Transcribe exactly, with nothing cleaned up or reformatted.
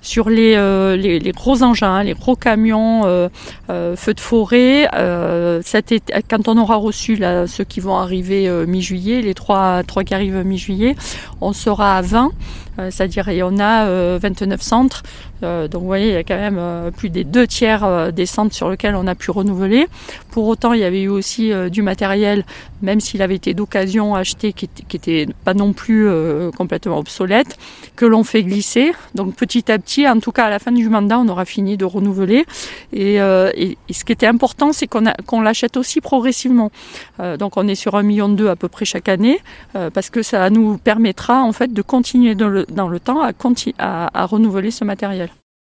Sur les, euh, les, les gros engins, hein, les gros camions, euh, euh, feux de forêt, euh, cet été, quand on aura reçu là, ceux qui vont arriver euh, mi-juillet, les trois, trois qui arrivent mi-juillet, on sera à vingt, euh, c'est-à-dire et on a euh, vingt-neuf centres. Euh, donc vous voyez, il y a quand même euh, plus des deux tiers euh, des centres sur lesquels on a pu renouveler. Pour autant, il y avait eu aussi euh, du matériel, même s'il avait été d'occasion acheté, qui était, qui était pas non plus euh, complètement obsolète, que l'on fait glisser. Donc petit à petit, en tout cas à la fin du mandat, on aura fini de renouveler. Et, euh, et, et ce qui était important, c'est qu'on, a, qu'on l'achète aussi progressivement. Euh, donc on est sur un million deux à peu près chaque année, euh, parce que ça nous permettra en fait de continuer dans le, dans le temps à, continu- à, à renouveler ce matériel.